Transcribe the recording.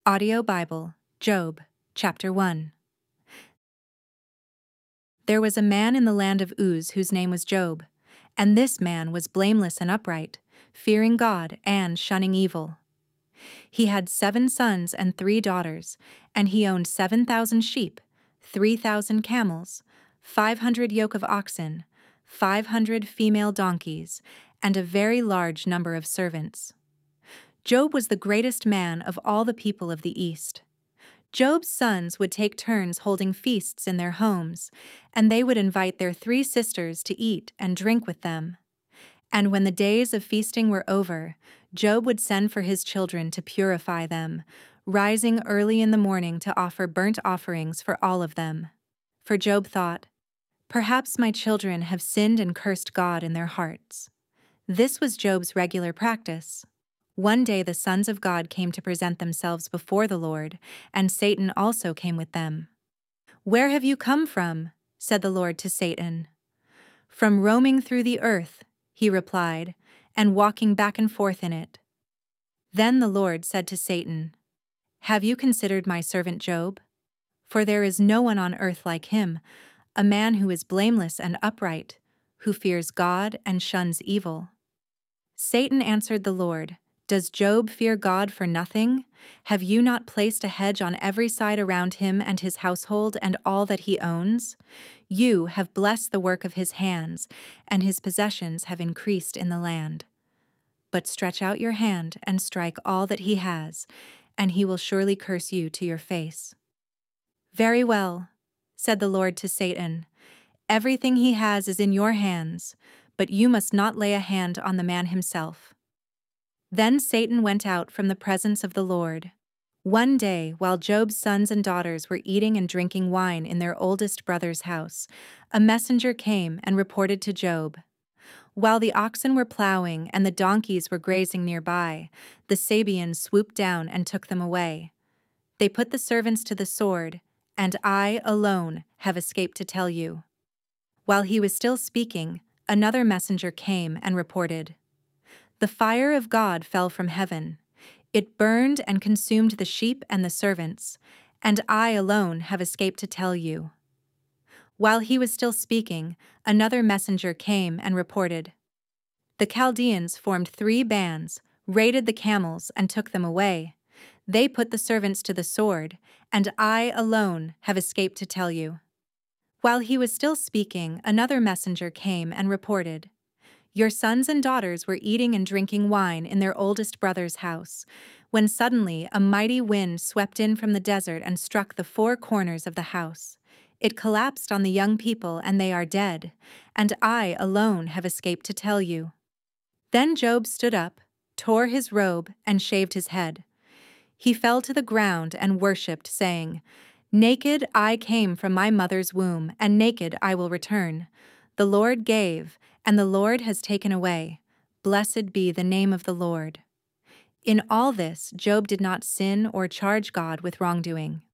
Audio Bible, Job, Chapter 1. There was a man in the land of Uz whose name was Job, and this man was blameless and upright, fearing God and shunning evil. He had 7 sons and 3 daughters, and he owned 7,000 sheep, 3,000 camels, 500 yoke of oxen, 500 female donkeys, and a very large number of servants. Job was the greatest man of all the people of the East. Job's sons would take turns holding feasts in their homes, and they would invite their 3 sisters to eat and drink with them. And when the days of feasting were over, Job would send for his children to purify them, rising early in the morning to offer burnt offerings for all of them. For Job thought, "Perhaps my children have sinned and cursed God in their hearts." This was Job's regular practice. One day the sons of God came to present themselves before the Lord, and Satan also came with them. "Where have you come from?" said the Lord to Satan. "From roaming through the earth," he replied, "and walking back and forth in it." Then the Lord said to Satan, "Have you considered my servant Job? For there is no one on earth like him, a man who is blameless and upright, who fears God and shuns evil." Satan answered the Lord, "Does Job fear God for nothing? Have you not placed a hedge on every side around him and his household and all that he owns? You have blessed the work of his hands, and his possessions have increased in the land. But stretch out your hand and strike all that he has, and he will surely curse you to your face." "Very well," said the Lord to Satan, "everything he has is in your hands, but you must not lay a hand on the man himself." Then Satan went out from the presence of the Lord. One day, while Job's sons and daughters were eating and drinking wine in their oldest brother's house, a messenger came and reported to Job. While the oxen were plowing and the donkeys were grazing nearby, the Sabeans swooped down and took them away. They put the servants to the sword, and I alone have escaped to tell you. While he was still speaking, another messenger came and reported. The fire of God fell from heaven. It burned and consumed the sheep and the servants, and I alone have escaped to tell you. While he was still speaking, another messenger came and reported. The Chaldeans formed 3 bands, raided the camels, and took them away. They put the servants to the sword, and I alone have escaped to tell you. While he was still speaking, another messenger came and reported. Your sons and daughters were eating and drinking wine in their oldest brother's house, when suddenly a mighty wind swept in from the desert and struck the 4 corners of the house. It collapsed on the young people, and they are dead, and I alone have escaped to tell you. Then Job stood up, tore his robe, and shaved his head. He fell to the ground and worshipped, saying, "Naked I came from my mother's womb, and naked I will return. The Lord gave, and the Lord has taken away. Blessed be the name of the Lord." In all this, Job did not sin or charge God with wrongdoing.